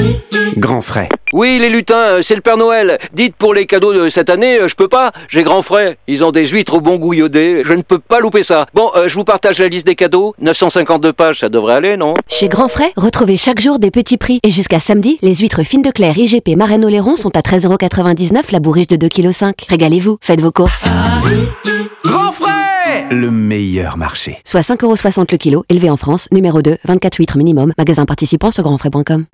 Grand frais. Oui, les lutins, c'est le Père Noël. Dites pour les cadeaux de cette année, je peux pas. J'ai grand frais. Ils ont des huîtres au bon goût iodé. Je ne peux pas louper ça. Bon, je vous partage la liste des cadeaux. 952 pages, ça devrait aller, non? Chez Grand Frais, retrouvez chaque jour des petits prix. Et jusqu'à samedi, les huîtres fines de Claire IGP Marraine-Oléron sont à 13,99 € la bourriche de 2,5 kg. Régalez-vous, faites vos courses. Grand frais, le meilleur marché. Soit 5,60 € le kilo, élevé en France, numéro 2, 24 huîtres minimum. Magasin participant sur grandfrais.com.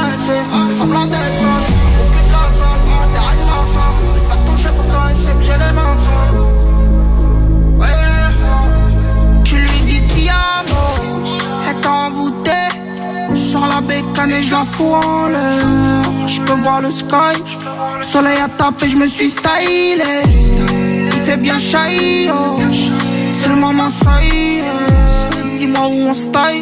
Et je la fous en l'air. Je peux voir le sky. Le soleil a tapé, je me suis stylé. Il fait bien chahi, oh. C'est le moment, ça y est. Dis-moi où on se taille.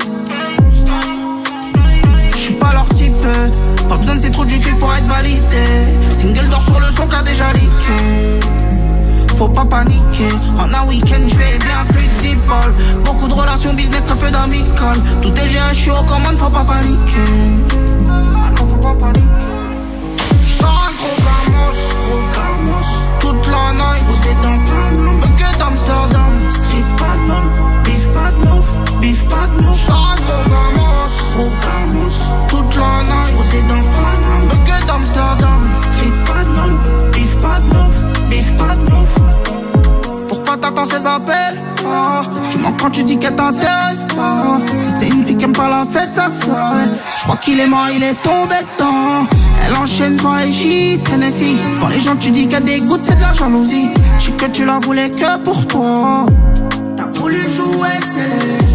Je suis pas leur type. Pas besoin de c'est trop du fil pour être validé. Single d'or sur le son qu'a déjà leaké. Faut pas paniquer, en un week-end je fais bien plus de 10 balles. Beaucoup de relations business, très peu d'amicales. Tout est géré, je suis aux commandes, faut pas paniquer. Ah non, faut pas paniquer. J'sors un gros gamos, toute la night, posé dans Paname. Que d'Amsterdam, street bad love, beef bad love. J'sors un gros gamos, toute la night, posé dans Paname. Que d'Amsterdam, street bad love, beef bad love. Pourquoi t'attends ces appels? Tu mens quand tu dis qu'elle t'intéresse pas. Si c'était une fille qui aime pas la fête, ça serait. Je crois qu'il est mort, il est tombé dedans. Elle enchaîne soirée shit, Tennessee. Quand les gens tu dis qu'elle dégoûte, c'est de la jalousie. Je sais que tu la voulais que pour toi. T'as voulu jouer, c'est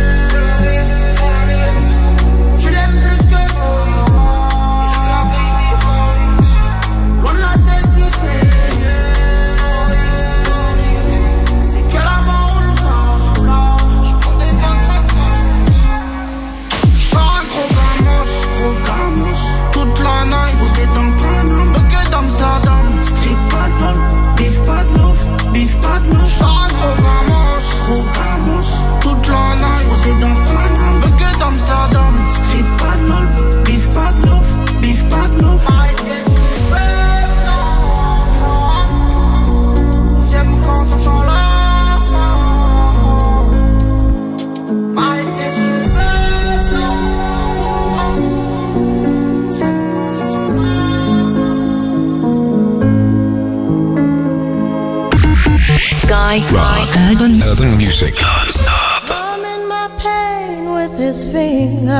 Urban music. Numbing my pain with his fingers,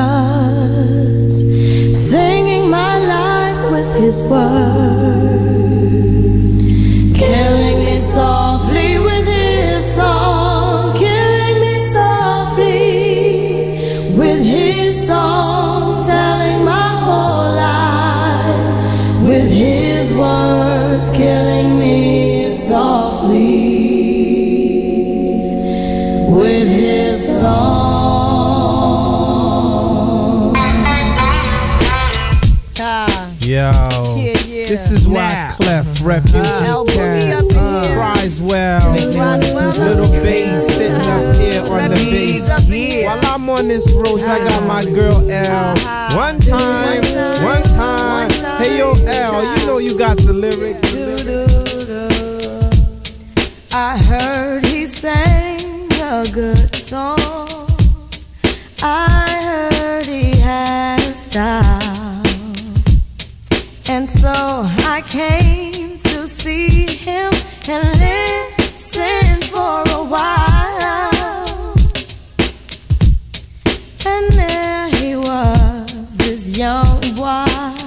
singing my life with his words, killing me softly with his song, killing me softly with his song, telling my whole life with his words, killing me softly with his song. Yo, this is why Clef Refugee cries well. Little bass sitting up here on the bass. While I'm on this road, I got my girl L. One time. Hey yo L, you know you got the lyrics. I heard he sang a good song. I heard he had a style, and so I came to see him and listen for a while. And there he was, this young boy,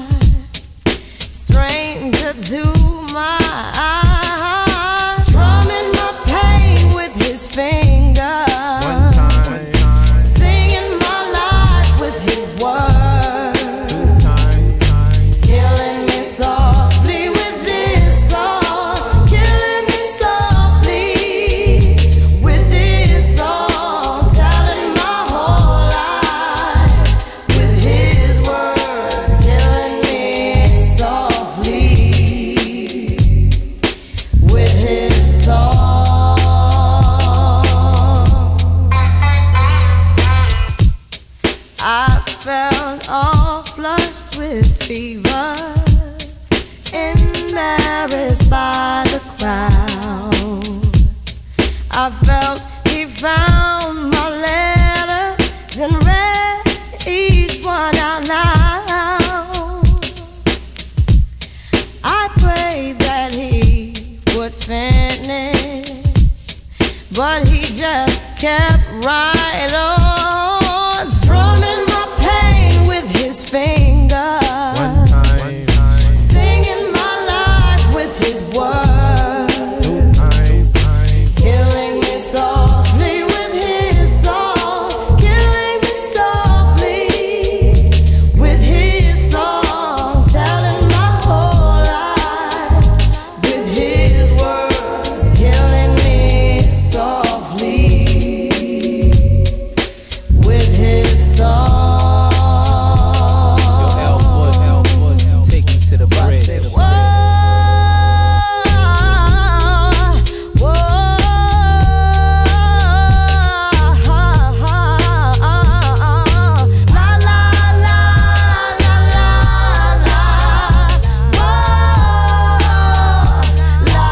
stranger to my eyes, strumming my pain with his fingers, singing my life with his words, killing me softly with this song, killing me softly with this song, telling my whole life with his words, killing me softly. with fever, embarrassed by the crowd. I felt he found my letters and read each one out loud. I prayed that he would finish, but he just kept right on, strumming my pain with his fingers, singing my life with his words, killing me softly with his song, killing me softly with his song, telling my whole life with his words, killing me softly with his song. Take me to the bridge. Whoa, whoa, la la la la la la, whoa, la,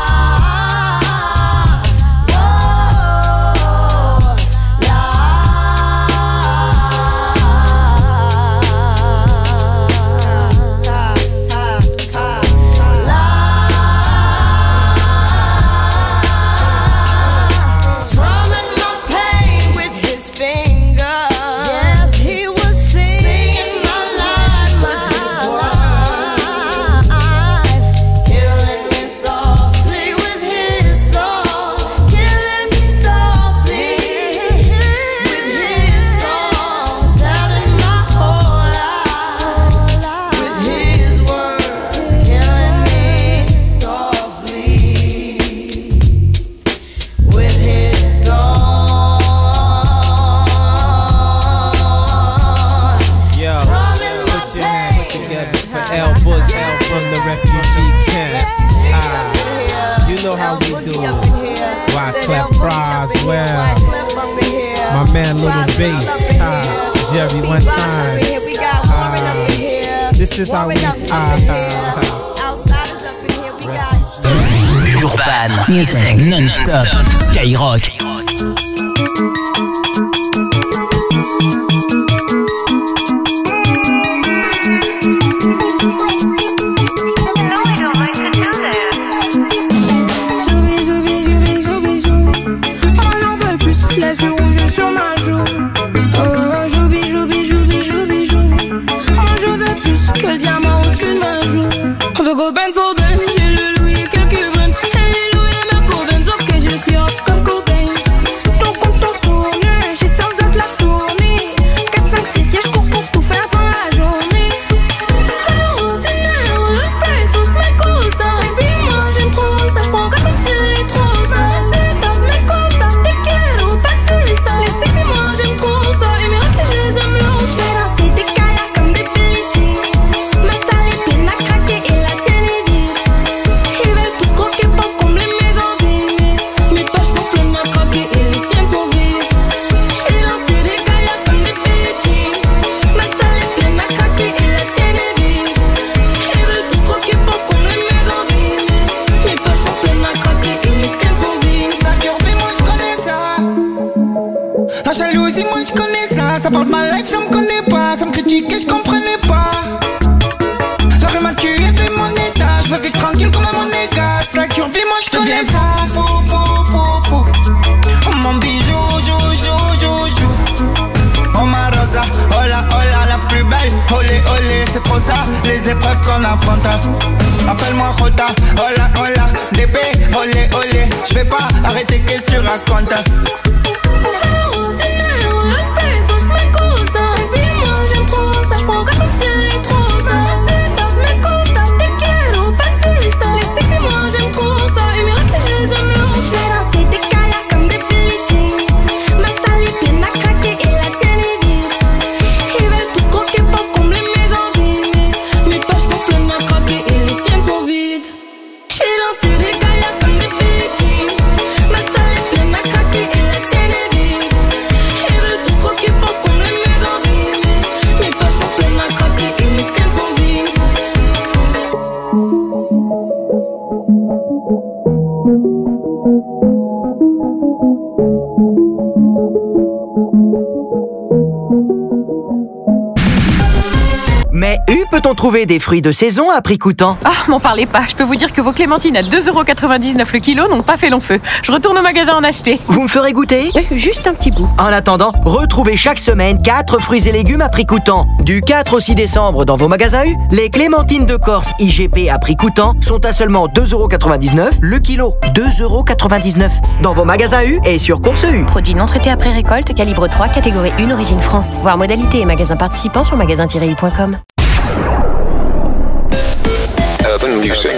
strumming my pain with his fingers. Yes, he was singing my life with his words, killing me softly with his song, killing me softly with his song, telling my whole life with his words, killing me softly with his song. Yo, Strumming my put your hands pain. together for L Boogie from the refugee camp. You know how we do. Wyclef Croswell, my man Little Bass, Jerry one time. This is how we Outsiders up in here, we got Urban Music Non-Stop Skyrock. Zoubi, zoubi, zoubi, zoubi, zou. Oh, j'en veux plus, laisse du rouge sur ma joue. Oh, joubi, joubi, joubi, joubi, jou. Oh, je veux plus que le diamant au-dessus de ma joue. On veut go ben for ben, j'ai le Louis et quelques brunes. Et les Louis et les Merco Benz, ok, j'ai le cuir comme Cobain. Ton compte en tourne, j'ai sorti de la tournée. 4, 5, 6, yeah, j'cours pour tout faire dans la journée. Oh, dinero, los pesos me gustan. Baby, moi j'aime trop ça, j'prends comme si les trop ça. C'est top, me costa, te quiero, taxista. Les sexy, moi j'aime trop ça. Et mes raclés, je les aime l'os. J'fais danser des kayaks comme des petits. Ma salle est pleine à craquer et la tienne est vide. Ils veulent tous croquer, pensent combler mes envies. Mes poches sont pleines à craquer et les siennes sont vides. J'fais danser des kayaks comme des petits. Ma salle est pleine à craquer et la tienne est vide. Ils veulent tous croquer, pensent combler mes envies. Mes poches sont pleines à craquer et les siennes sont vides. La curvée, moi je connais ça. La jalousie, moi je connais ça. Ça parle de ma life, ça me connaît pas. Ça me critique et je comprenais pas. La rue m'a tué, fait mon état. Je veux vivre tranquille comme un monégasque. La curvée, moi je connais ça. Oh mon bijou, jou, jou, jou, jou. Oh ma rosa, hola, hola, la plus belle. Olé, olé, c'est trop ça. Les épreuves qu'on affronte. Appelle-moi Jota, hola, hola. DB, olé, olé. Je vais pas arrêter, qu'est-ce que tu racontes? Oh, dinero, los pesos me gustan. Baby, moi j'aime trop ça, j'prends comme si les trop ça. C'est top, me costa, te quiero, taxista. Les sexy, moi j'aime trop ça. Et mes raclés, je les aime l'os. J'fais danser des kayaks comme des petits. Ma salle est pleine à craquer et la tienne est vide. Ils veulent tous croquer, pensent combler mes envies. Mes poches sont pleines à craquer et les siennes sont vides. J'fais danser des kayaks comme des petits. Ma salle est pleine à craquer et la tienne Mais peut-on trouver des fruits de saison à prix coûtant? Ah, m'en parlez pas. Je peux vous dire que vos clémentines à 2,99€ le kilo n'ont pas fait long feu. Je retourne au magasin en acheter. Vous me ferez goûter? Juste un petit bout. En attendant, retrouvez chaque semaine 4 fruits et légumes à prix coûtant. Du 4 au 6 décembre dans vos magasins U, les clémentines de Corse IGP à prix coûtant sont à seulement 2,99€ le kilo. 2,99€ dans vos magasins U et sur Course U. Produit non traité après récolte, calibre 3, catégorie 1, origine France. Voir modalité et magasins participants sur magasin-u.com. Urban Music.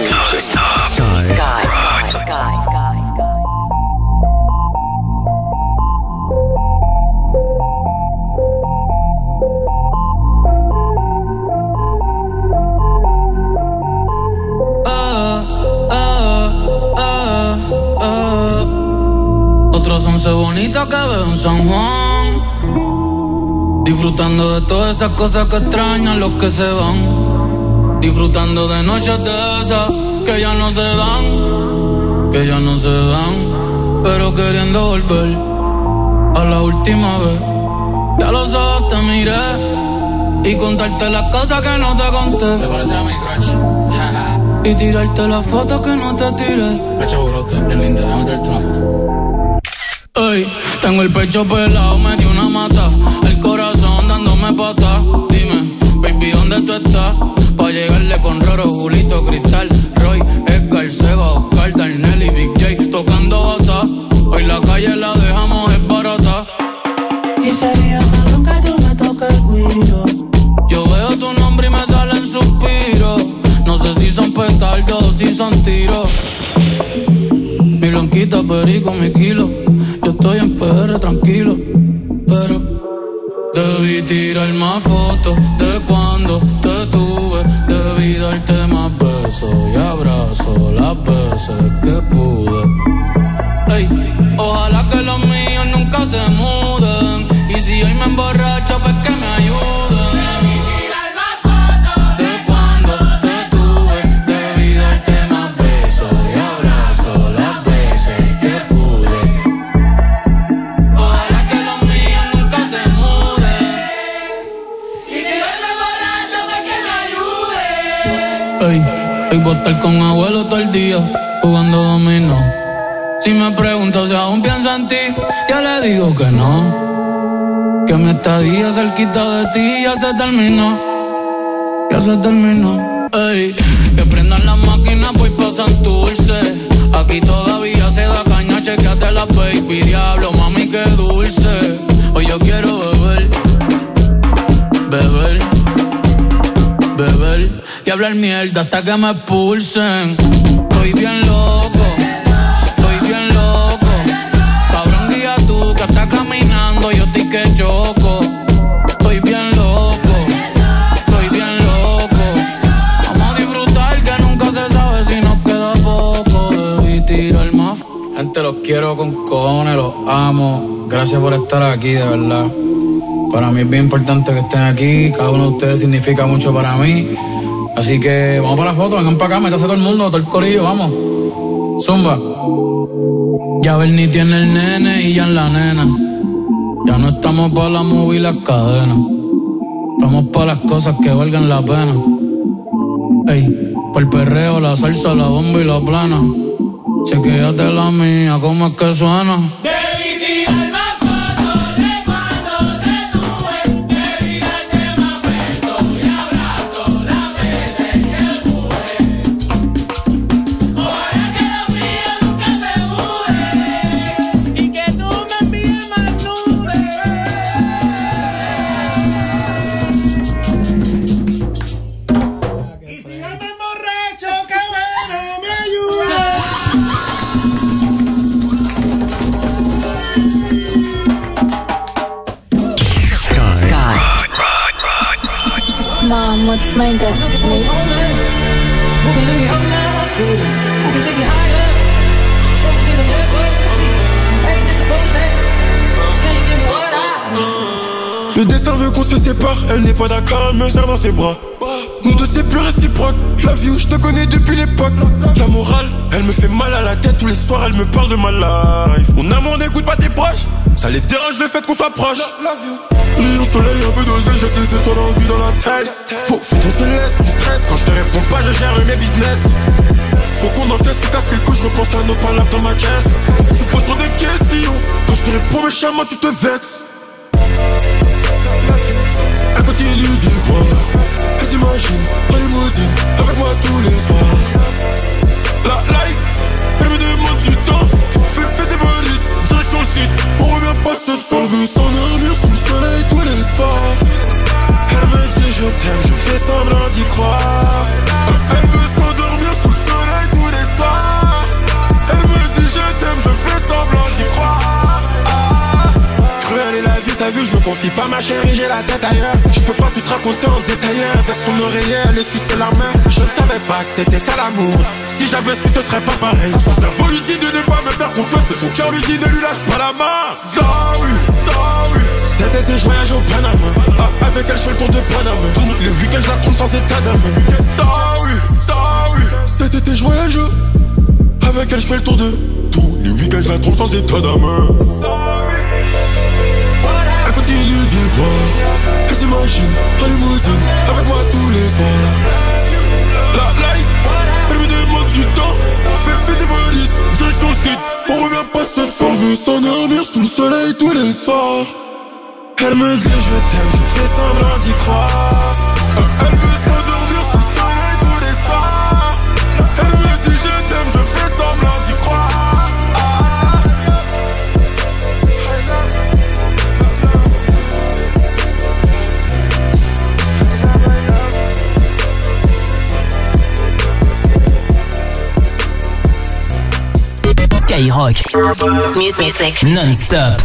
Otros 11 bonitas que veo en San Juan, disfrutando de todas esas cosas que extrañan los que se van, disfrutando de noches de esas que ya no se dan, pero queriendo volver a la última vez. Ya los ojos te miré y contarte las cosas que no te conté. ¿Te parece a mi crush? Y tirarte las fotos que no te tiré. Pecho brote, bien linda, déjame traerte una foto. Ey, tengo el pecho pelado, me dio una mata, el corazón dándome pata. Dime, baby, ¿dónde tú estás? Pa' llegarle con Roro, Julito, Cristal, Roy, Edgar, Seba, Oscar, Darnell y Big J tocando bata. Hoy la calle la dejamos esbarata. Y sería cabrón que tú me toques el guiro. Yo veo tu nombre y me salen suspiros. No sé si son petardos o si son tiros. Mi blanquita, perico, mi kilo. Yo estoy en PR tranquilo, pero debí tirar más fotos de cuando te tuve. Debí darte más besos y abrazos las veces que pude. Ey, ojalá que los míos nunca se muden. Y si hoy me emborracho, pues que me ayuden. Hoy voy a estar con abuelo todo el día jugando dominó. Si me preguntas si aún pienso en ti, ya le digo que no. Que mi estadía cerquita de ti ya se terminó. Ey, que prendan las máquinas pues pasan dulce. Aquí todavía se da caña, chequeate la baby. Diablo, mami, qué dulce. Hoy yo quiero beber y hablar mierda hasta que me expulsen. Estoy bien loco. Cabrón, guía tú que estás caminando, yo estoy que choco. Estoy bien loco. Vamos a disfrutar que nunca se sabe si nos queda poco. Debí tirar más. Gente, los quiero con cojones, los amo. Gracias por estar aquí, de verdad. Para mí es bien importante que estén aquí. Cada uno de ustedes significa mucho para mí. Así que vamos para la foto, vengan para acá, métase todo el mundo, todo el corillo, vamos. Zumba. Ya Bernie tiene el nene y ya en la nena. Ya no estamos para la movie y las cadenas. Estamos para las cosas que valgan la pena. Ey, por el perreo, la salsa, la bomba y la plana. Chequéate la mía, cómo es que suena. Mom, what's my destiny? Who can lift me up now? Who can take me higher? Show me things I'm never seen. Ain't this supposed to? Can you give me what I need? Le destin veut qu'on se sépare. Elle n'est pas d'accord, elle me serre dans ses bras. Nous deux c'est plus réciproque. Je love you, je te connais depuis l'époque. La morale, elle me fait mal à la tête. Tous les soirs elle me parle de ma life. Mon amour n'écoute pas tes proches. Ça les dérange le fait qu'on soit proche. Love you. Rayon soleil, un peu d'oseille, jette les étoiles en vie dans la tête. Faut qu'on se laisse du stress. Quand je te réponds pas, je gère mes business. Faut qu'on encaisse ces casques, écoute, je repense à nos palabres dans ma caisse. Tu poses trop des questions. Quand je te réponds méchamment, tu te vexes. Elle continue d'y croire. Elle s'imagine en limousine avec moi tous les soirs. La life, elle me demande du temps. Fais tes valises, direction le site. On revient pas ce soir. Elle veut s'endormir sous le soleil tous les soirs. Elle me dit je t'aime, je fais semblant d'y croire. Elle veut s'endormir sous le soleil tous les soirs. Elle me dit je t'aime, je fais semblant d'y croire. Cruelle est la vie, t'as vu, je me confie pas ma chérie, j'ai la tête ailleurs. Je peux pas tout te raconter en détail. Avec son oreiller, elle essuie la main. Je ne savais pas que c'était ça l'amour. Si j'avais su, ce serait pas pareil. Son cerveau lui dit de ne pas me faire confiance, mais son cœur lui dit ne lui lâche pas la main. Sorry. Cet été je voyage au Panama. Avec elle je fais le tour de Panama. Tous les week-ends je la trompe sans état d'âme. Sorry. Cet été je voyage. Avec elle je fais le tour de. Tous les week-ends je la trompe sans état d'âme. Elle continue d'y croire. Elle s'imagine en limousine avec moi tous les soirs. La light, elle me demande du temps. Fais tes valises, direction le site. On revient pas ce soir. Elle veut s'endormir sous le soleil tous les soirs. Elle me dit je t'aime, je fais semblant d'y croire. Elle veut s'endormir sous le soleil tous les soirs. Elle me dit je t'aime, je fais semblant d'y croire. Skyrock. Music non-stop.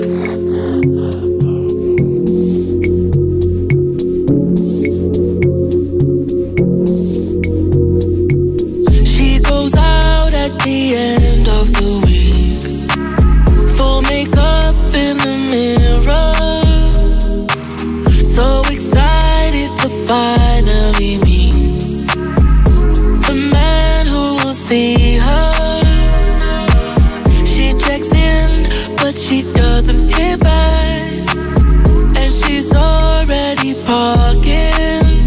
She goes out at the end of the week, full makeup in the mirror, so excited to finally meet the man who will see her. But she doesn't hit back, and she's already parking,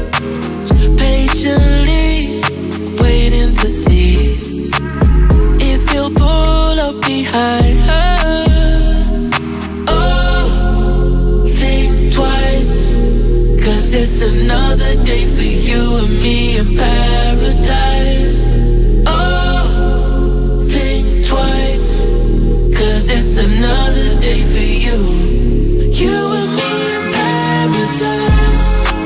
patiently waiting to see if he'll pull up behind her. Oh, think twice, 'cause it's another day for you and me in paradise. Oh, think twice, 'cause it's another day for you and me in paradise.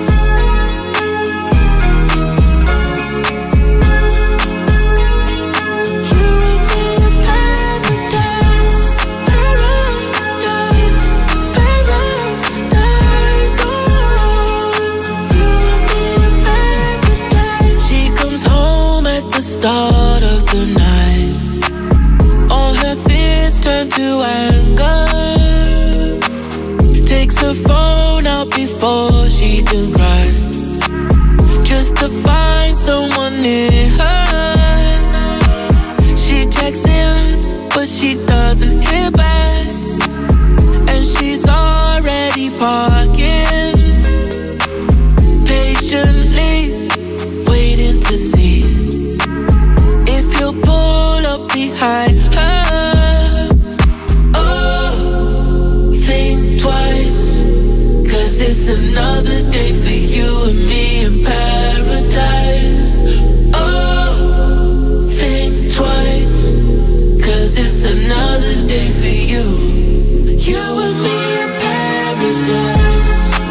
You and me in paradise, paradise, paradise. Oh, you and me in paradise. She comes home at the start of the night. All her fears turn to anger. Takes her phone out before she can cry, just to find someone near her. She checks in, but she doesn't hear back, and she's already parking, patiently waiting to see if he'll pull up behind her. It's another day for you and me in paradise. Oh, think twice, 'cause it's another day for you and me in paradise.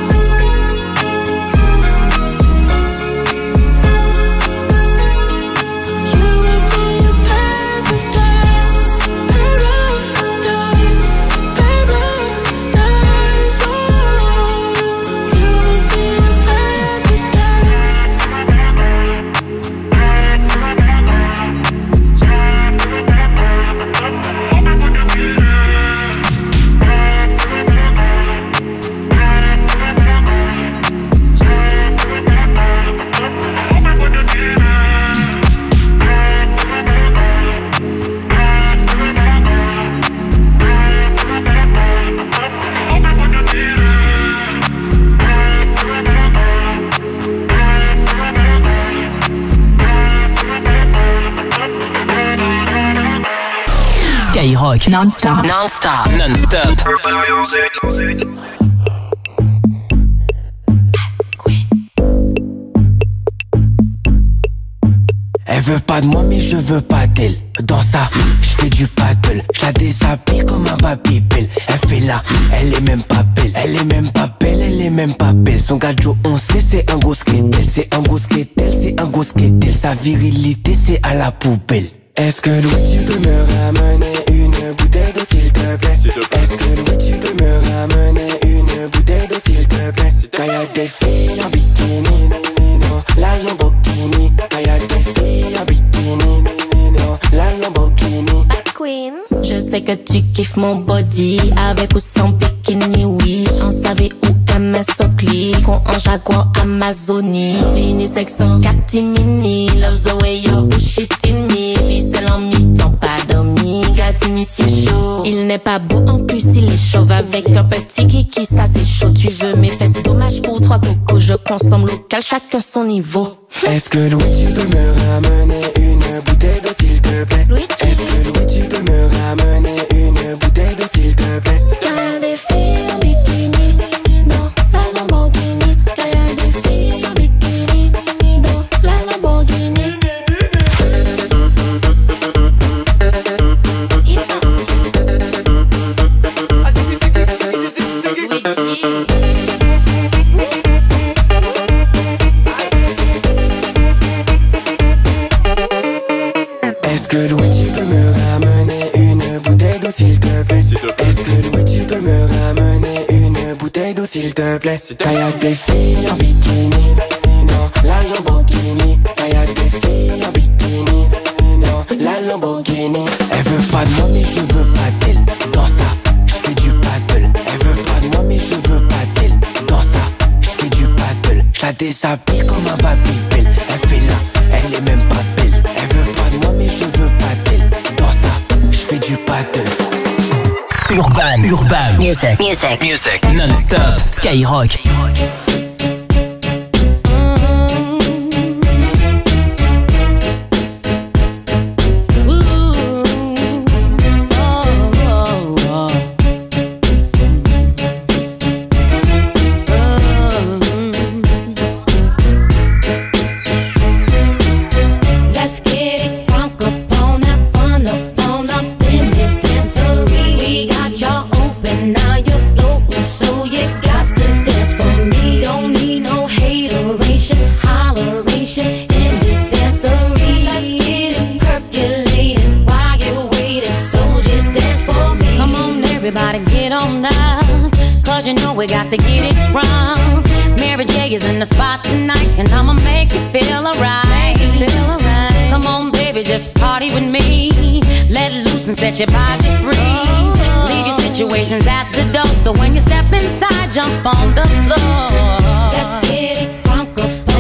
You and me in paradise, paradise, paradise. Oh, you Skyrock. Non-stop. Non-stop. Non-stop. Elle veut pas de moi mais je veux pas d'elle. Dans ça, je fais du paddle. Je la déshabille comme un babybel. Elle fait là, elle est même pas belle. Elle est même pas belle, elle est même pas belle. Son gadjo on sait c'est un gros skatel. C'est un gros skatel, c'est un gros skatel. Sa virilité c'est à la poubelle. Est-ce que Louis tu peux me ramener une bouteille d'eau s'il te plaît? Est-ce que Louis tu peux me ramener une bouteille d'eau s'il te plaît? Quand y'a des filles en bikini, non, la Lamborghini. Quand y'a des filles en bikini, non, la Lamborghini. Queen, je sais que tu kiffes mon body avec ou sans bikini, oui. En savait où MS au clic, on en Jaguar Amazonie. Unisex en catimini, loves the way your push it in me. Vicelle en mi-temps, pas dormi, gâti monsieur chaud. Il n'est pas beau en plus, il est chauve avec un petit kiki, ça c'est chaud. Tu veux mes fesses, dommage pour 3 cocos, je consomme local, chacun son niveau. Est-ce que Louis tu peux me ramener une bouteille d'eau s'il te plaît? Est-ce que Louis tu peux me ramener une bouteille d'eau s'il te plaît? Quand y'a des filles en bikini, non, la Lamborghini. Quand y'a des filles en bikini, non, la Lamborghini. Est-ce que Louis tu peux me ramener une bouteille d'eau s'il te plaît? Est-ce que Louis tu peux me ramener une bouteille d'eau s'il te plaît? Quand y'a des filles en bikini, non, la Lamborghini. Quand y'a des filles en bikini, non, la Lamborghini. Elle veut pas de moi mais je veux pas d'elle. Dans ça, je fais du paddle. Elle veut pas de moi mais je veux pas d'elle. Dans ça, je fais du paddle. Je la déshabille comme un babybel. Elle fait là, elle est même pas belle. Elle veut pas de moi mais je veux pas d'elle. Dans ça, je fais du paddle. Urban. Music. Non-stop. Skyrock. We got to get it wrong. Mary J is in the spot tonight, and I'ma make you feel alright. Come on, baby, just party with me. Let loose and set your body free. Leave your situations at the door, so when you step inside, jump on the floor. Let's get it crunk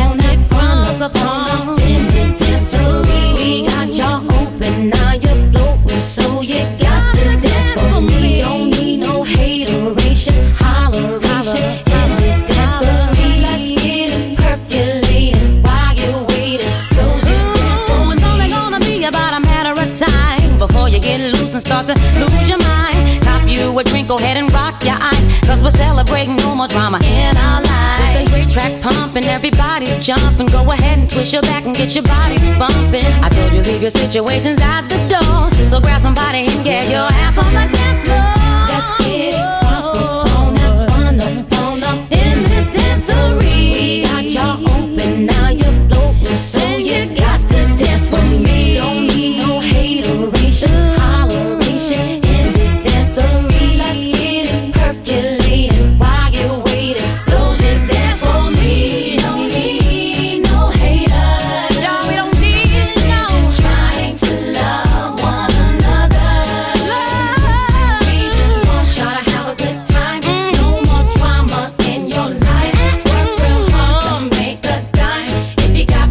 up on in this dancery. We got y'all open, now you're floating, so you got to dance for me. Don't need no hateration, holleration in this dancery. Let's get it percolating while you're waiting, so just dance for me. It's only gonna be about a matter of time before you get loose and start to lose your mind. Cop you a drink, go ahead and rock your eyes, cause we're celebrating no more drama in our lives. With the great track pumping, everybody's jumping. Go ahead and twist your back and get your body bumping. I told you leave your situations at the door, so grab somebody and get your ass on the dance floor. Let's get it crunk up in this dancery. We got y'all open, now you're floating, so you got to dance for me. Don't need no hateration, holleration in this dancery. Let's get it percolating while you're waiting, so just dance for me. Don't need no haters, no, we don't need it, no. We're just trying to love one another. We just want y'all to have a good time. No more drama in your life. Work real hard to make a dime. If you got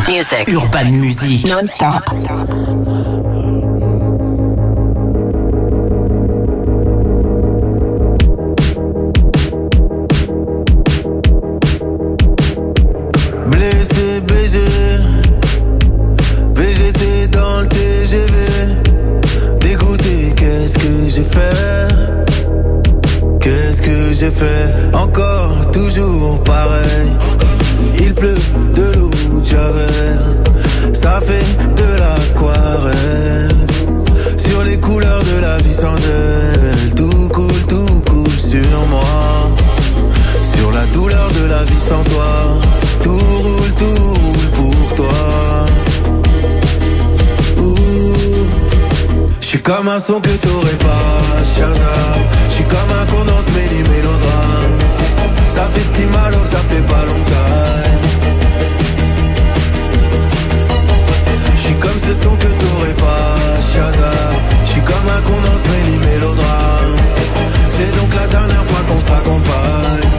Music. Urban Music. Non-stop. Blessé, BG, VGT dans le TGV. Dégoûté, qu'est-ce que j'ai fait? Qu'est-ce que j'ai fait? Encore, toujours pareil. Il pleut de l'eau de Javel. Ça fait de l'aquarelle. Sur les couleurs de la vie sans elle. Tout coule sur moi. Sur la douleur de la vie sans toi. Tout roule pour toi. J'suis comme un son que t'aurais pas, Shazam. J'suis comme un condensé mélodrame. Ça fait si mal alors que ça fait pas longtemps. J'suis comme ce son que t'aurais pas, Shazam. J'suis comme un condensé mélodrame. C'est donc la dernière fois qu'on se raccompagne.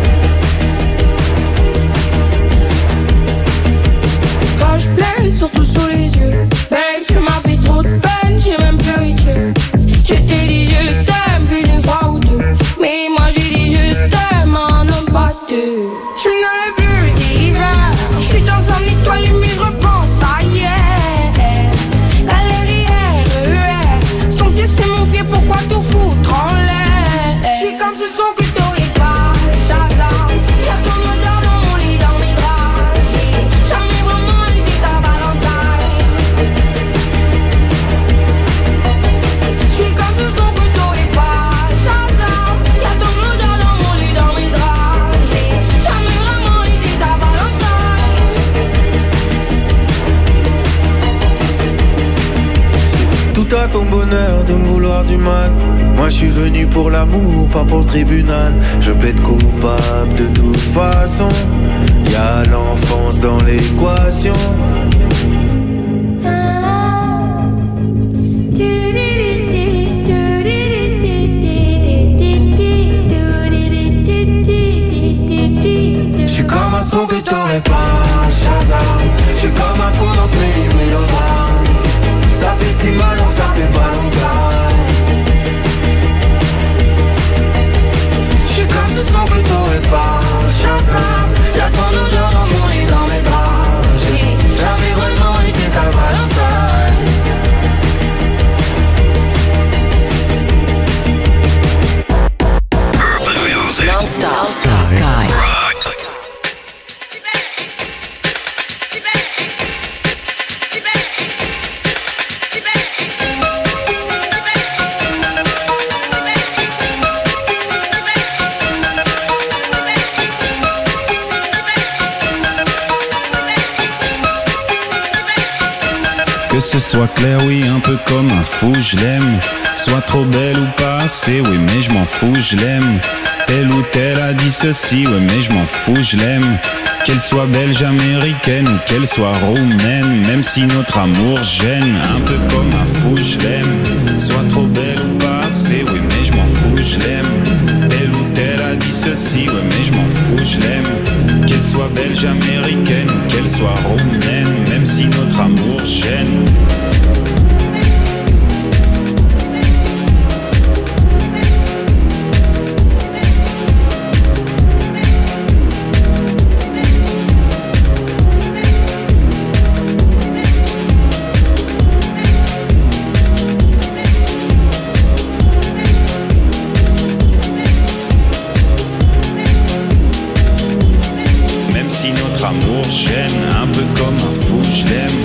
Quand je pleure, surtout sous les yeux. Babe, tu m'as fait trop de peine, j'ai même pleuré Dieu. Je t'ai dit je t'aime plus d'une fois ou deux. Mais moi j'ai dit je t'aime en homme pas deux. Je me donne le but d'hiver. Je suis dans un étoile mais je repense à hier. Galerie RER. C'est ton pied, c'est mon pied, pourquoi tout foutre en l'air? Je suis comme ce son que t'aurais pas, Shazam. Y'a ton odeur dans mon lit, dans mes draps. J'ai jamais vraiment été ta Valentine. Je suis comme ce son que t'aurais pas, Shazam. Y'a ton odeur dans mon lit, dans mes draps. J'ai jamais vraiment été ta Valentine. C'est tout à ton bonheur de me vouloir du mal. Moi je suis venu pour l'amour, pas pour le tribunal. Je plaide coupable de toute façon. Y'a l'enfance dans l'équation. J'suis comme un son que t'aurais pas, Shazam. J'suis comme un condensé mélodrame. Ça fait si mal donc ça fait pas longtemps. J'suis comme ce son que t'aurais pas, Shazam. Y'a ton odeur dans mon lit, dans mes draps. J'ai jamais vraiment été ta Valentine. Non-stop. Sky. Que ce soit clair, oui, un peu comme un fou, je l'aime. Soit trop belle ou pas assez, oui, mais je m'en fous, je l'aime. Telle ou telle a dit ceci, ouais, mais je m'en fous, je l'aime. Qu'elle soit belge, américaine ou qu'elle soit roumaine, même si notre amour gêne, un peu comme un fou, je l'aime. Soit trop belle ou pas assez, oui, mais je m'en fous, je l'aime. Telle ou telle a dit ceci, ouais, mais je m'en fous, je l'aime. Qu'elle soit belge, américaine ou qu'elle soit roumaine, même si notre amour gêne. Amour gêne, un peu comme un fou, je l'aime.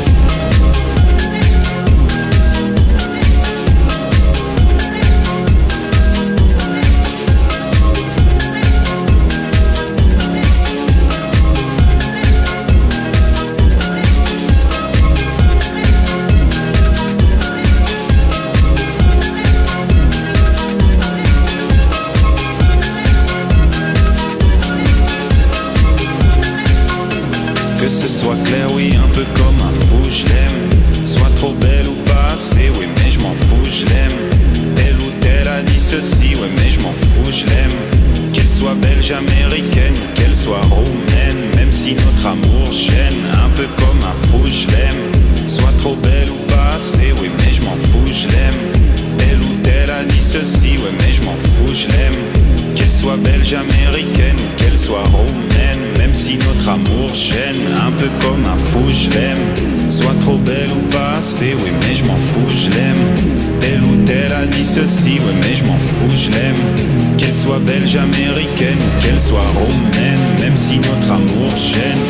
Que ce soit clair, oui, un peu comme un fou, je l'aime. Soit trop belle ou pas assez, oui, mais je m'en fous, je l'aime. Telle ou telle a dit ceci, ouais, mais je m'en fous, je l'aime. Qu'elle soit belge, américaine ou qu'elle soit roumaine, même si notre amour gêne, un peu comme un fou. je l'aime. Soit trop belle ou pas assez, oui mais je m'en fous, je l'aime. Telle ou telle a dit ceci, ouais mais je m'en fous, je l'aime. Qu'elle soit belge, américaine ou qu'elle soit roumaine, même si notre amour gêne, un peu comme un fou, je l'aime. Soit trop belle ou pas assez, oui mais je m'en fous, je l'aime. Telle ou telle a dit ceci, ouais mais je m'en fous, je l'aime. Qu'elle soit belge, américaine ou qu'elle soit roumaine, même si notre amour gêne.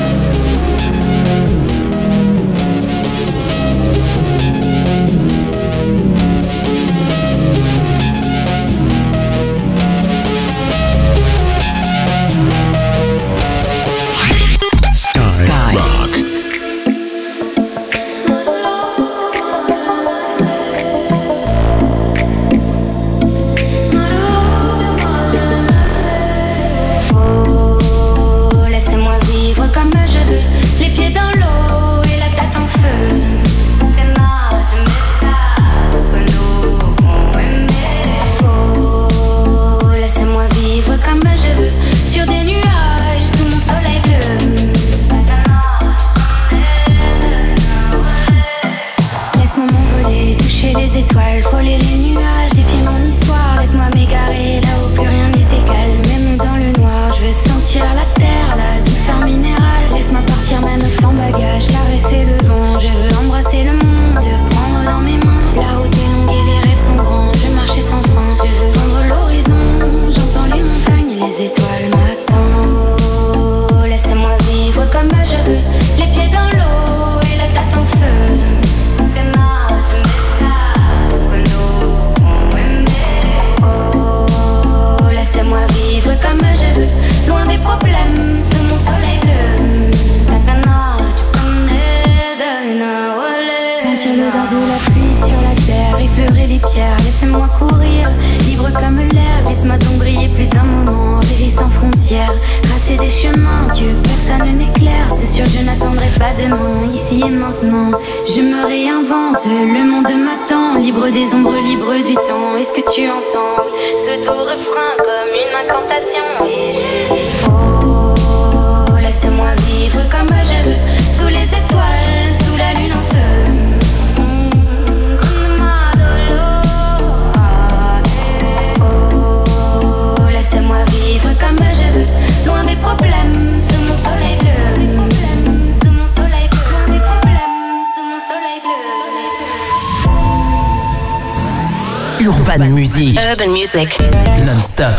Urban Music. Urban Music. Non-stop.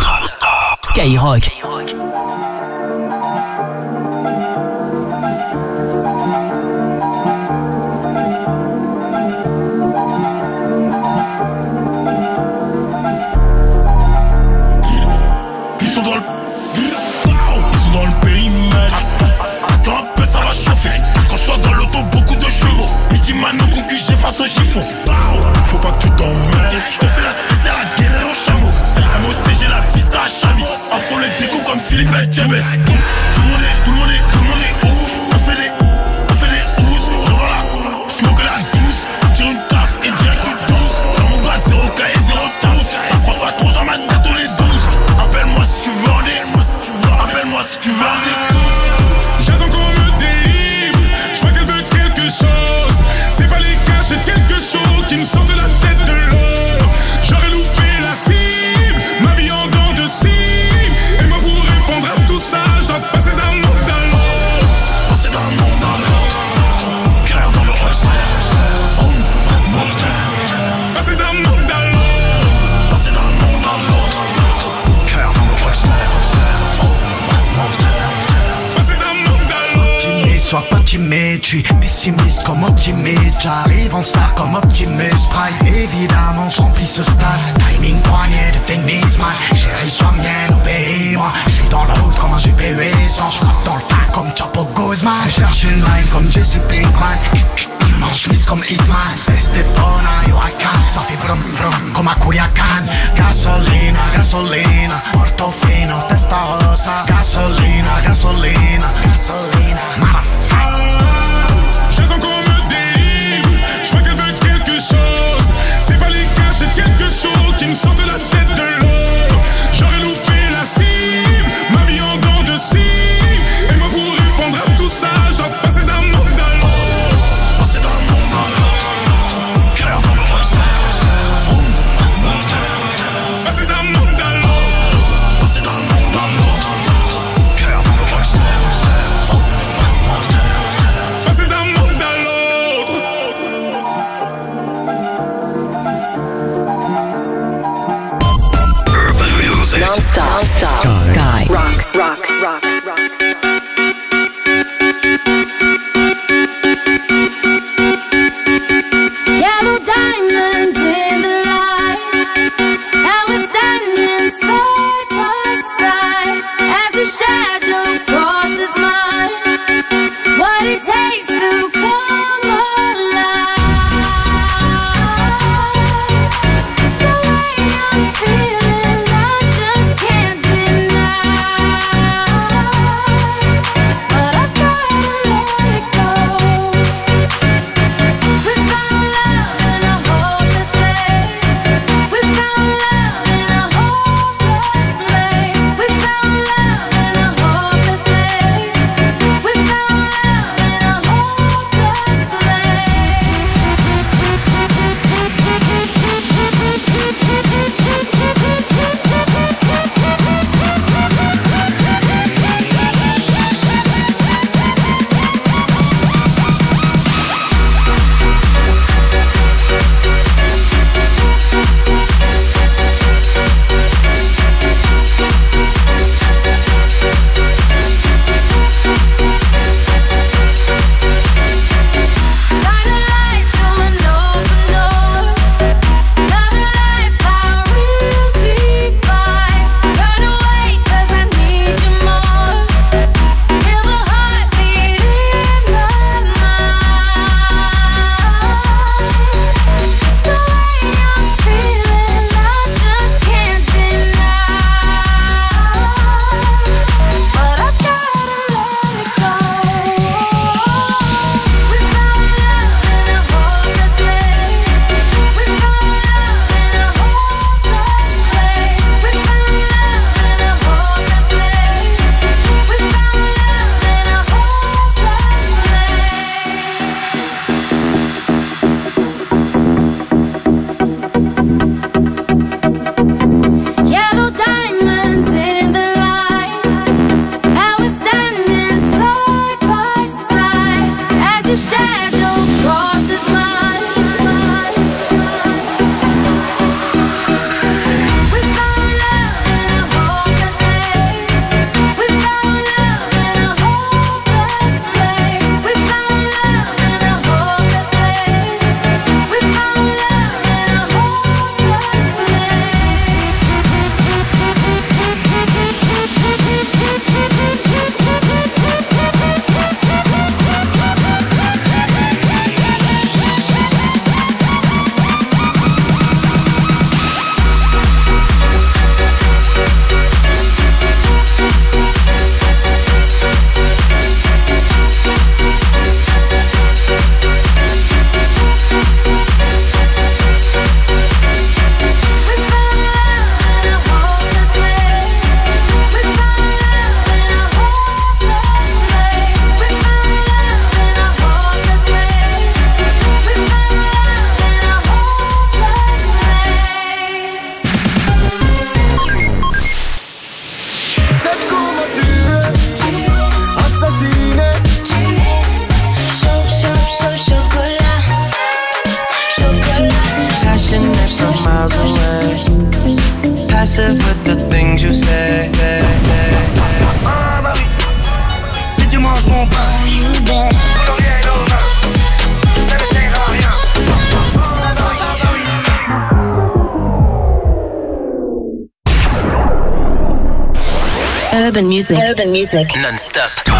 Skyrock. Ils sont dans le périmètre. Attends un peu, ça va chauffer. Quand je sois dans l'auto, beaucoup de chevaux. Piti Mano concu, j'ai face au chiffon. Faut pas que tu t'emmerdes. Je te fais la spéciale à guerre au chameau. MOC, j'ai la vista à Chavi. À fond les décos comme Philippe et James. Tout le monde est ouf. On fait des housses. Revoilà, smoke la douce. Tire une taf et direct tu douce. Dans mon grade, 0K et 0 tous. T'approches pas trop dans ma tête, on est 12. Appelle-moi si tu veux en écoute. Appelle-moi si tu veux en écoute. J'attends qu'on me délivre. Je vois qu'elle veut quelque chose. C'est pas les cas, c'est quelque chose qui me sort de la tête de l'or. J'aurais loupé la cible, ma vie en dents de cible. Et moi pour répondre à tout ça, je dois passer d'un monde à l'autre. Passer d'un monde à l'autre. Cœur dans le roster. Passer d'un monde à l'autre. Passer d'un monde à l'autre. Cœur dans le roster. Passer d'un monde à l'autre. Optimiste, sois pas timide, je suis pessimiste comme optimiste. J'arrive en star comme Optimus Prime. Évidemment, je remplis ce stade. Timing poignet de tennis, man. Chérie, sois mienne, obéis-moi. Je suis dans la route comme un GPU essence. Je frappe dans le tas comme Chapo Guzman. Je cherche une line comme Jesse Pinkman. En chemise comme Hitman. Estepona, Huracan. Ça fait vrum vrum comme à Culiacan. Gasolina, gasolina. Portofino, Testarossa. Gasolina, gasolina, gasolina. Motherfucker. J'attends qu'on me délivre. Je vois qu'elle veut quelque chose. C'est pas les cas, c'est quelque chose qui me sort de la tête de l'or. J'aurais loupé la cible, ma vie en dents de cible. Et moi pour répondre à tout ça, je dois passer d'un monde à l'autre. Urban Music. Urban Music. Non-stop.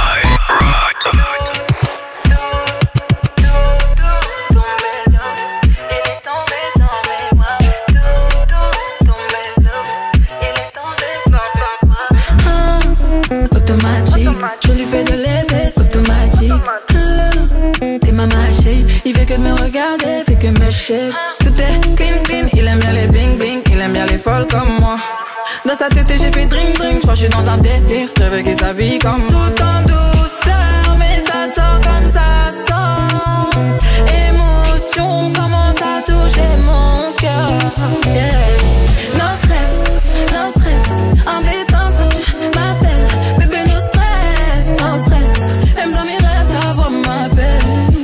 Automatique, je lui fais de l'effet automatique. T'es ma machine, il fait que de me regarder, fait que me shape. Tout est clean clean, il aime bien les bling bling, il aime bien les folles comme moi. Dans sa tête j'ai fait drink drink, je suis dans un délire, je veux qu'il s'habille comme moi. Tout en douceur, mais ça sort comme ça sort. Émotion commence à toucher mon cœur. Yeah. No stress, en détente quand tu m'appelles. Bébé no stress, même dans mes rêves ta voix m'appelle.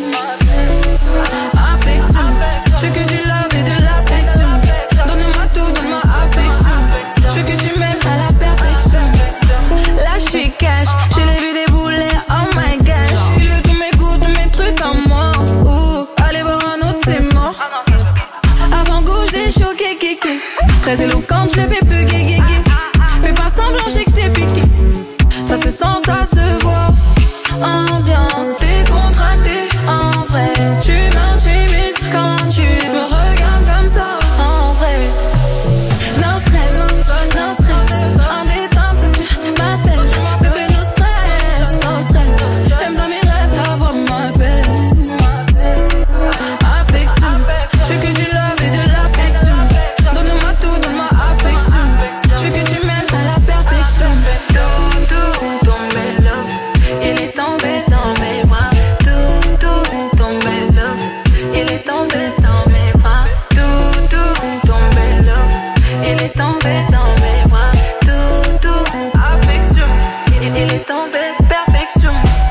Affection, je veux que du love et de l'affection. Donne-moi tout, donne-moi affection. Je veux que tu m'aimes à la perfection. Là je suis cash, je l'ai vu débouler, oh my gosh. Il veut tous mes goûts, tous mes trucs en moi. Allez voir un autre c'est mort. Avant gauche des choqués, kéké. Très éloquente, je l'ai fait bugger, guégué. Fais pas semblant, j'ai que je t'ai piqué. Ça se sent, ça se voit. Ambiance décontractée, en vrai. Tu m'intimides quand tu me regardes comme ça, en vrai. No stress, en détente quand tu m'appelles. Bébé, no stress, même dans mes rêves, ta voix m'appelle. Affection, je veux que du love et de l'affection. Donne-moi tout, donne-moi affection. Je veux que tu m'aimes à la perfection. Tout tombé love, il est tombé dans mes bras. Tout tombé love, il est tombé dans mes bras. Tout tombé love, il est tombé dans mes bras. Tout affection, il est tombé perfection.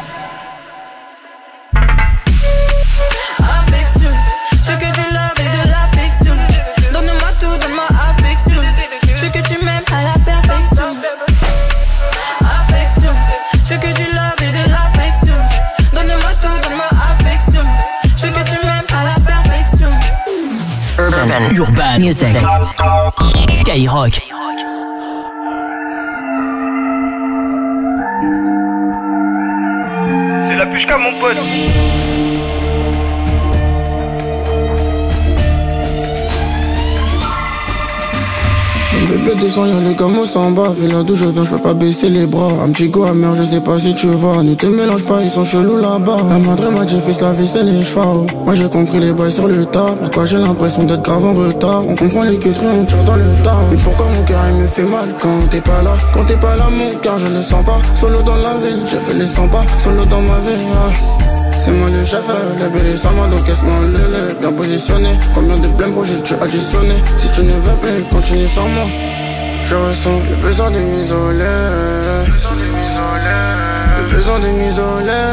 Affection, je veux que du love et de l'affection. Donne-moi tout, donne-moi affection. Je veux que tu m'aimes à la perfection. Affection, je veux que du love et de l'affection. Donne-moi tout, donne-moi affection. Je veux que tu m'aimes à la perfection. Urban Music. Skyrock. C'est la pushka mon pote. Bébé descend, y'a les gamos en bas. Fais là d'où je viens, j'peux pas baisser les bras. Un petit go amer, je sais pas si tu vois. Ne te mélange pas, ils sont chelous là-bas. La madre m'a dit fils, la vie c'est les choix. Moi j'ai compris les bails sur le tas. Pourquoi j'ai l'impression d'être grave en retard. On comprend les queuteries, on tire dans le tas. Mais pourquoi mon cœur il me fait mal quand t'es pas là. Quand t'es pas là mon cœur je le sens pas. Solo dans la ville, j'ai fait les 100 pas. Solo dans ma vie, C'est moi le chef, la belle est sans moi, donc caisse-moi le bien positionné. Combien de blêmes projets tu as additionné. Si tu ne veux plus, continue sans moi. Je ressens le besoin de m'isoler. Le besoin de m'isoler.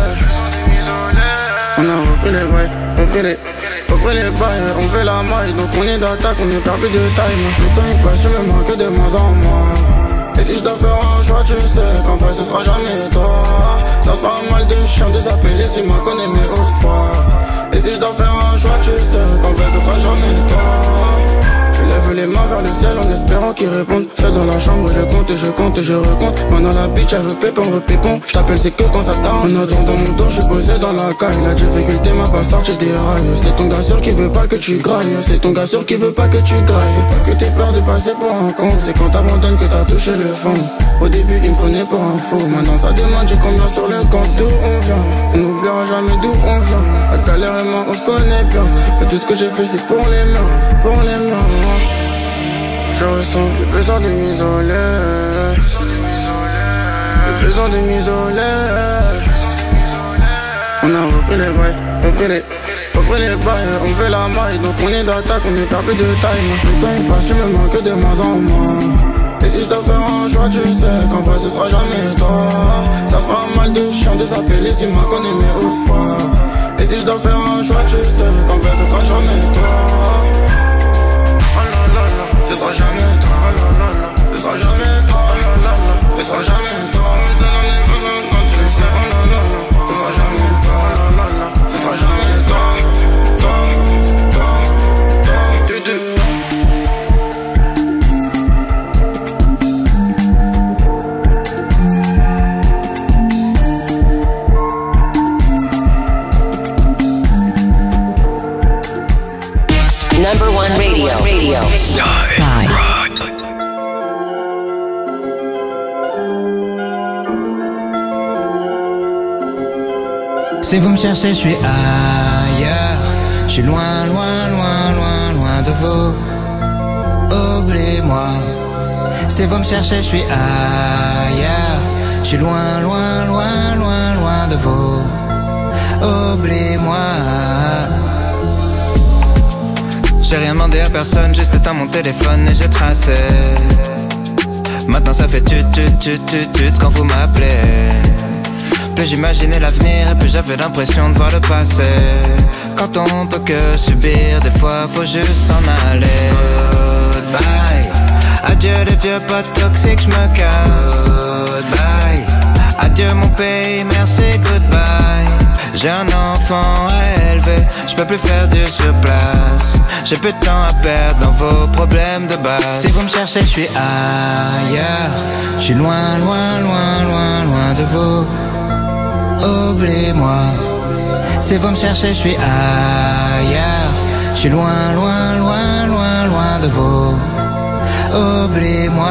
On a repris les bails, repris les bails. On fait la maille, donc on est d'attaque, on est perdu de taille. Le temps il passe, tu me manques de moins en moins. Et si je dois faire un choix, tu sais qu'en fait ce sera jamais toi. Ça fait mal de chien de s'appeler si m'a connais mais autrefois. Et si je dois faire un choix, tu sais qu'en fait ce sera jamais toi. Je lève les mains vers le ciel en espérant qu'ils répondent. Seul dans la chambre, je compte et je compte et je recompte. Maintenant la bitch, elle veut pépon, repépon. Je t'appelle, c'est que quand ça t'arrange. En attendant mon dos, je suis posé dans la caille. La difficulté m'a pas sorti des rails. C'est ton gars sûr qui veut pas que tu grailles. C'est ton gars sûr qui veut pas que tu grailles. C'est pas que t'aies peur de passer pour un con. C'est quand t'abandonnes que t'as touché le fond. Au début, il me prenait pour un fou. Maintenant ça demande, j'ai combien sur le compte. D'où on vient, on n'oubliera jamais d'où on vient. La galère et moi, on se connaît bien. Et tout ce que j'ai fait, c'est pour les mains, pour les mains. Je ressens le besoin de m'isoler. Le besoin de m'isoler. On a repris les bails, repris les bails. On fait la maille, donc on est d'attaque, on est perdu de taille. Le temps il passe, tu me manques de moins en moins. Et si je dois faire un choix, tu sais qu'en vrai ce sera jamais toi. Ça fera mal de chien de s'appeler si m'a connais mais autrefois. Et si je dois faire un choix, tu sais qu'en vrai ce sera jamais toi. Ce sera jamais toi, ce sera jamais toi, ce sera jamais toi. Tu sais, ce sera jamais toi, ce sera jamais toi. Radio. Sky. Si vous me cherchez, je suis ailleurs. Je suis loin, loin, loin, loin, loin de vous. Oubliez-moi. Si vous me cherchez, je suis ailleurs. Je suis loin, loin, loin, loin, loin de vous. Oubliez-moi. J'ai rien demandé à personne, juste éteint mon téléphone et j'ai tracé. Maintenant ça fait tut quand vous m'appelez. Plus j'imaginais l'avenir et plus j'avais l'impression de voir le passé. Quand on peut que subir, des fois faut juste s'en aller. Goodbye. Adieu les vieux potes toxiques, j'me casse. Goodbye. Adieu mon pays, merci, goodbye. J'ai un enfant à élever, j'peux plus faire du surplace. J'ai plus de temps à perdre dans vos problèmes de base. Si vous me cherchez, je suis ailleurs. Je suis loin, loin, loin, loin, loin de vous. Oubliez-moi. Si vous me cherchez, je suis ailleurs. Je suis loin, loin, loin, loin, loin de vous. Oubliez-moi.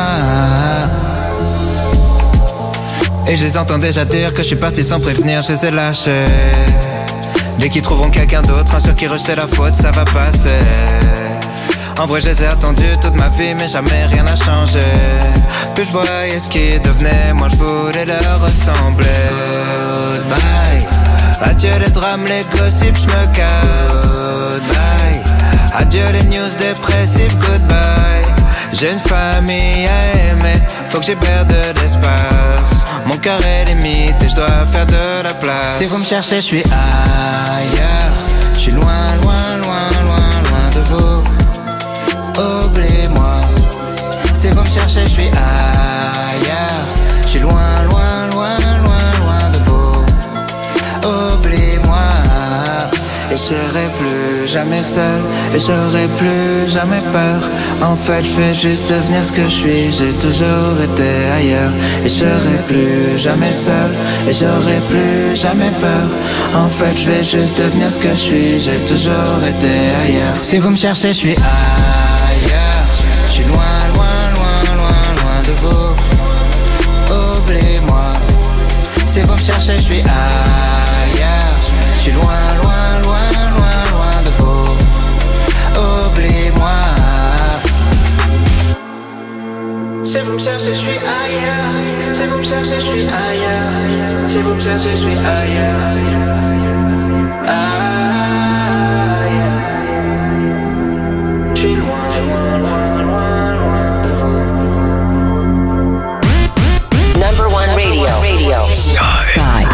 Et je les entends déjà dire que je suis parti sans prévenir, je les ai lâchés. Dès qu'ils trouveront quelqu'un d'autre, un sur qui rejeter la faute, ça va passer. En vrai je les ai attendus toute ma vie, mais jamais rien n'a changé. Plus je voyais ce qu'ils devenaient, moi je voulais leur ressembler. Goodbye. Adieu les drames, les gossips, je me casse. Goodbye. Adieu les news dépressives, goodbye. J'ai une famille à aimer, faut que j'y perde de l'espace. Mon cœur est limite et je dois faire de la place. Si vous me cherchez, je suis ailleurs. Je suis loin, loin, loin, loin, loin de vous. Oubliez-moi. Si vous me cherchez, je suis ailleurs. Je suis loin, loin, loin, loin, loin de vous. Oubliez-moi. Et je serai plus jamais seul, et j'aurai plus jamais peur. En fait je vais juste devenir ce que je suis. J'ai toujours été ailleurs. Et je serai plus jamais seul, et j'aurai plus jamais peur. En fait je vais juste devenir ce que je suis. J'ai toujours été ailleurs. Si vous me cherchez, je suis ailleurs. Je suis loin, loin, loin, loin, loin de vous. Oubliez-moi. Si vous me cherchez, je suis ailleurs. Je suis loin, loin, loin, loin, loin de vous. Oubliez-moi. Si vous me cherchez, je suis ailleurs. Si vous me cherchez, je suis ailleurs. Si vous me cherchez, je suis ailleurs. Je suis loin, loin, loin, loin, loin de vous. Number one radio. Sky.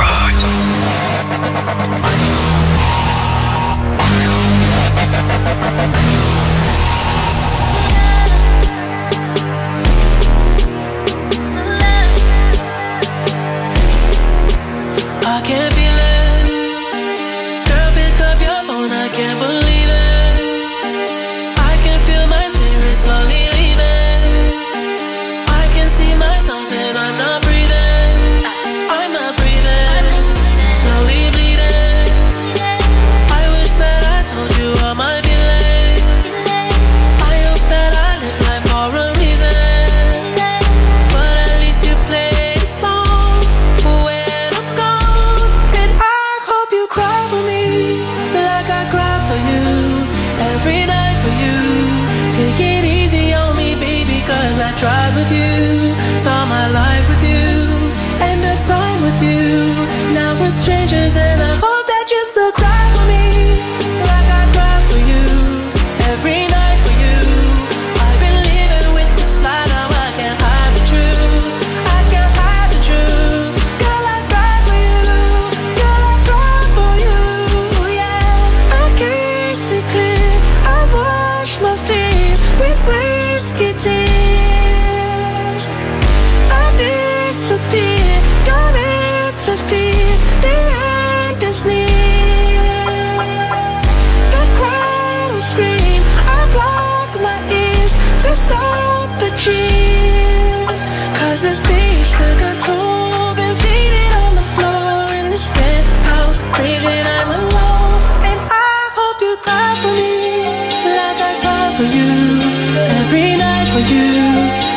I can't feel it. Girl, pick up your phone, I can't believe it. I can feel my spirit slowly leaving. I can see myself and I'm not breathing. I'm not breathing. Slowly bleeding. I wish that I told you all my feelings. I hope that I live life for a reason. But at least you play a song when I'm gone. And I hope you cry for me like I cry for you. Every night for you. Take it easy on me, baby, cause I tried with you. Saw my life with you. End of time with you. Now we're strangers and I hope that you still cry for me like I cry for you. Every night for you. I've been living with this lie, now I can't hide the truth. I can't hide the truth. Girl, I cry for you. Girl, I cry for you. Yeah, I can't see clear. I wash my face with whiskey tears. I disappear, don't interfere. The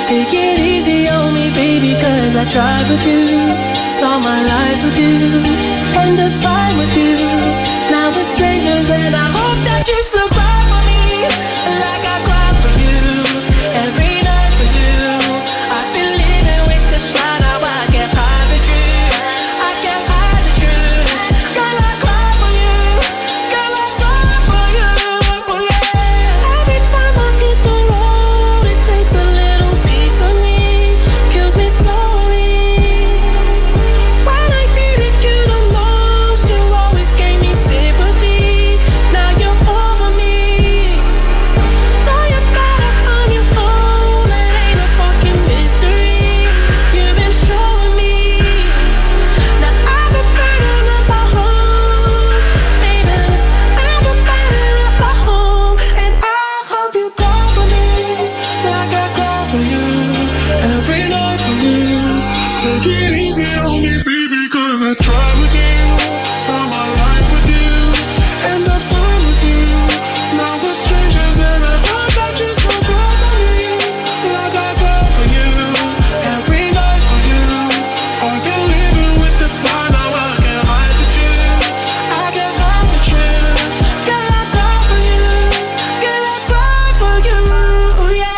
Take it easy on me, baby, cause I tried with you. Saw my life with you, end of time with you. Now we're strangers and I hope that you still cry for me like I cry for you. Every night for you, I've been living with this lie. Now I can't hide the truth, I can't hide the truth. Girl, I cry for you, girl, I cry for you, yeah. Every time I hit the road, it takes a little piece of me, kills me slowly. When I needed you the most, you always gave me sympathy. Now you're over me. Now you're better on your own. It ain't a fucking mystery. You've been showing me. Now I've been burning up my home, baby. I've been burning up my home, and I hope you call for me like I call for you every night for you. Take it easy on me, baby, cause I tried with you. Saw my life with you, end of time with you. Now we're strangers and I hope that you still call for me like I call for you every night for you. I've been living with this lie, now I can't hide the truth, I can't hide the truth. Girl, I cry for you, girl, I cry for you, yeah.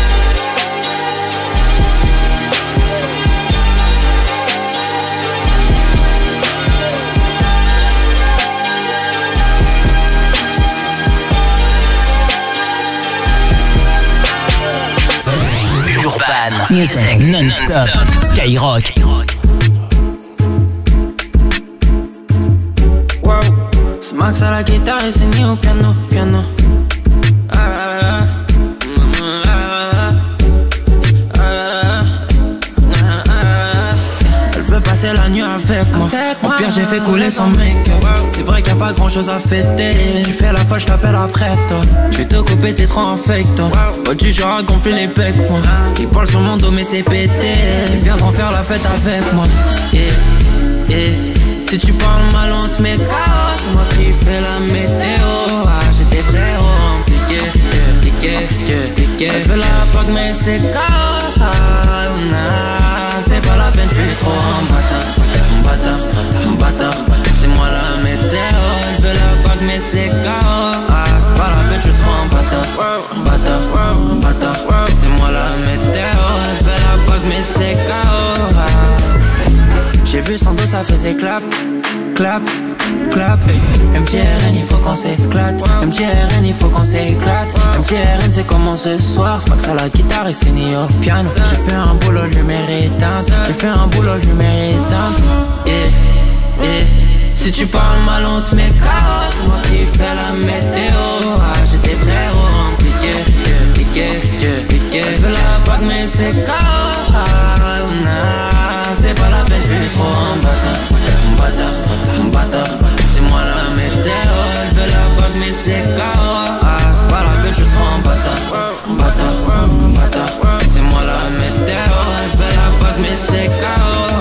Urban Music Non-Stop Skyrock. Wow, c'est Max à la guitare et c'est Ni au piano, piano. Elle veut passer la nuit avec moi. Au pire j'ai fait couler son make-up. C'est vrai qu'il y a pas grand chose à fêter. Tu fais la folle, je t'appelle après toi. Je vais te couper, t'es trop infect toi. Oh, tu genre à gonfler les pecs moi. Ils parlent sur mon dos mais c'est pété. Ils viendront faire la fête avec moi. Si tu parles mal on te met KO. C'est moi qui fais la météo. Ah, j'ai des frérots impliqués. Elle fait la PAC mais c'est KO. Ah, c'est pas la peine, je suis trop un bâtard. C'est moi la météo. Elle veut la PAC mais c'est KO. Ah, c'est pas la peine, je suis trop un bâtard. C'est moi la météo. Elle veut la PAC mais c'est KO. J'ai vu son dos, ça faisait clap. MTRN, il faut qu'on s'éclate. MTRN, il faut qu'on s'éclate. MTRN, c'est comment ce soir. C'est Max à la guitare et c'est Ni au piano. J'ai fait un boulot, lumière éteinte. Si tu parles mal, on te met KO. C'est moi qui fais la météo. Ah, j'ai des frérots impliqués. Elle veut la PAC mais c'est KO. Ah, c'est pas la peine, je suis trop un bâtard. C'est moi la météo. Elle veut la PAC mais c'est KO. Ah, c'est pas la peine, je suis trop un bâtard. C'est moi la météo. Elle veut la PAC mais c'est KO.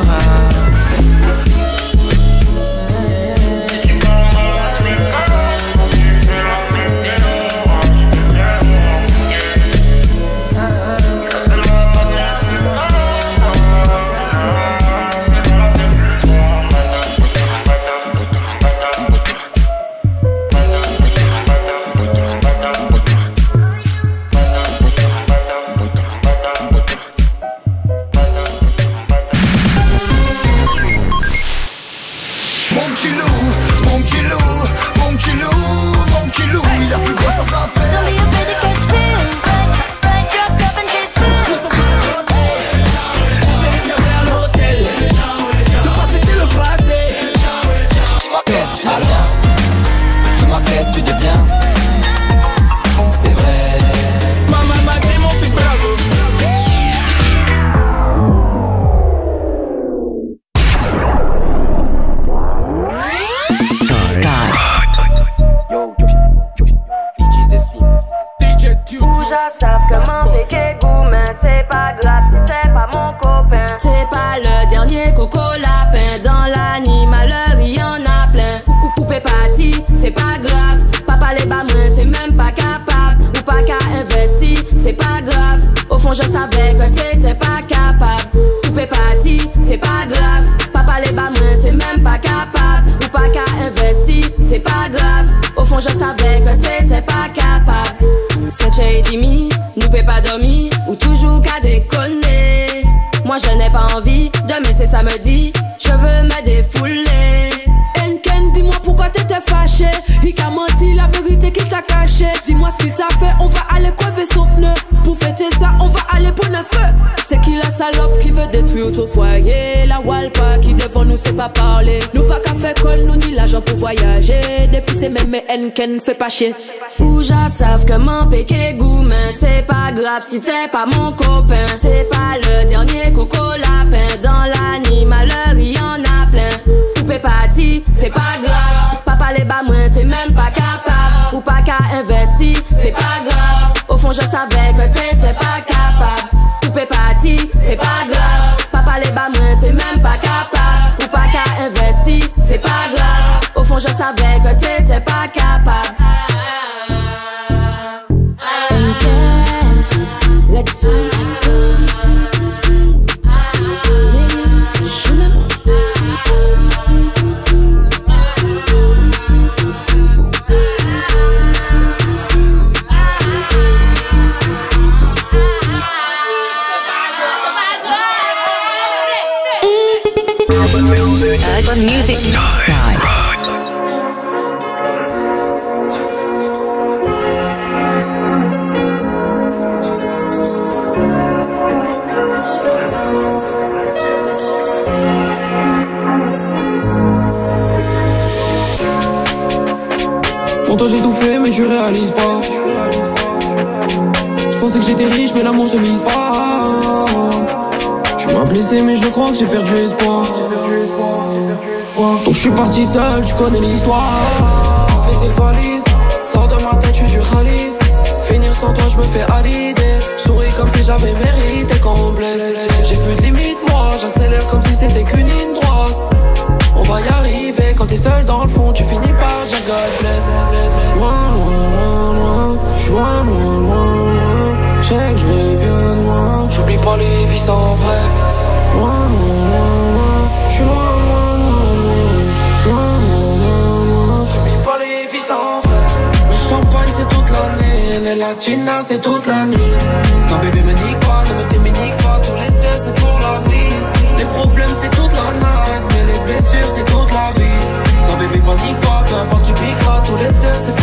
fond je savais que t'étais pas capable. Coupé parti, c'est pas grave. Papa les bas moins, t'es même pas capable. Ou pas qu'à investir, c'est pas grave. Au fond je savais que t'étais pas capable. C'est j'ai dit nous peut pas dormir. Ou toujours qu'à déconner. Moi je n'ai pas envie de me laisser samedi. Je veux me défouler. Enken, dis-moi pourquoi t'étais fâché. Il t'a menti, la vérité qu'il t'a caché. Dis-moi ce qu'il t'a fait, on va aller crever son pneu. Pour fêter ça, on va aller pour le feu. C'est qui la salope qui veut détruire ton foyer? La Walpa qui devant nous sait pas parler. Nous pas qu'à faire colle, nous ni l'argent pour voyager. Depuis c'est même Enken, fait pas chier. Ou j'en savent que mon péché gourmand. C'est pas grave si t'es pas mon copain. C'est pas le dernier coco lapin. Dans l'animaleur y en a plein. Coupé parti, c'est pas grave. Papa les bas moins, t'es même pas capable. Ou pas qu'à investir, c'est pas grave. Au fond je savais que t'étais pas capable. Coupé parti, c'est pas grave. Papa les bas moins, t'es même pas capable. Ou pas qu'à investir, c'est pas grave. Au fond je savais que t'étais pas capable. Let's go. Urban music. Sky. Pour toi j'ai tout fait mais je réalise pas. Je pensais que j'étais riche mais l'amour se mise pas. Tu m'as blessé mais je crois que j'ai perdu espoir. Donc je suis parti seul, tu connais l'histoire. Fais tes valises, sors de ma tête, je suis du Khalis. Finir sans toi je me fais à l'idée. Souris comme si j'avais mérité qu'on me blesse. J'ai plus de limite moi, j'accélère comme si c'était qu'une ligne droite. On va y arriver, quand t'es seul dans le fond, tu finis par dire God bless. Loin, loin, loin, loin, j'suis loin, loin, loin, loin. J'sais que je reviens de loin, j'oublie pas les vies sans vrai. Loin, loin, loin, loin, j'suis loin, loin, loin, loin, loin, loin, loin, loin. J'oublie pas les vies sans vrai. Le champagne c'est toute l'année, les latinas c'est toute la nuit. Non bébé me nique pas, ne me t'éminique pas, tous les deux c'est pour la vie. Les problèmes c'est toute la night, mais les blessures c'est toute la vie. Non bébé panique pas, peu importe tu piqueras, tous les deux c'est